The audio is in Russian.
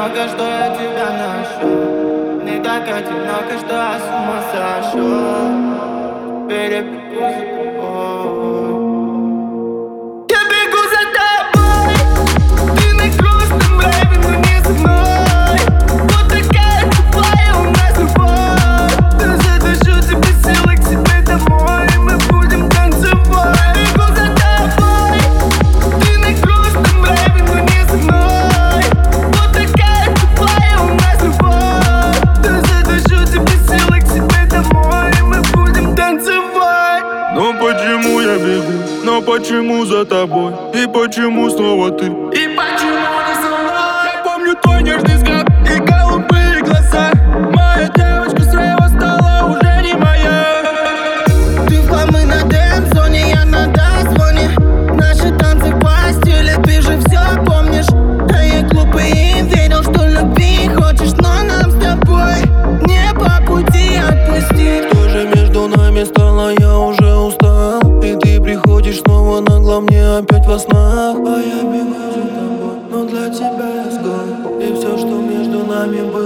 одиноко, что я тебя нашел. Не так одиноко, что я с ума сошел. Перебегу за тобой. Я бегу за тобой. Ты на грустном рейве, но не со мной. Вот такая теплая у нас любовь. Я задышу тебе силы к себе домой, и мы будем танцевать. Бегу за тобой. Ты на грустном рейве, но не со мной. Вот такая теплая у нас любовь. Я задышу тебе силы к себе домой, и мы будем танцевать. Но почему я бегу? Но почему за тобой? И почему снова ты? И почему не со мной? Я помню твой нежный взгляд и голубые глаза. Моя девочка с рейва стала уже не моя. Ты в хламы на дэнс-зоне, я на дозвоне. Наши танцы в постели, ты же все помнишь. А я глупый и верил, что любви хочешь, но нам с тобой не по пути, отпусти. Что же между нами стало, я уже устал. И ты приходишь снова нагло мне опять во снах. А я бегу за тобой, но для тебя я сгой. И все, что между нами было,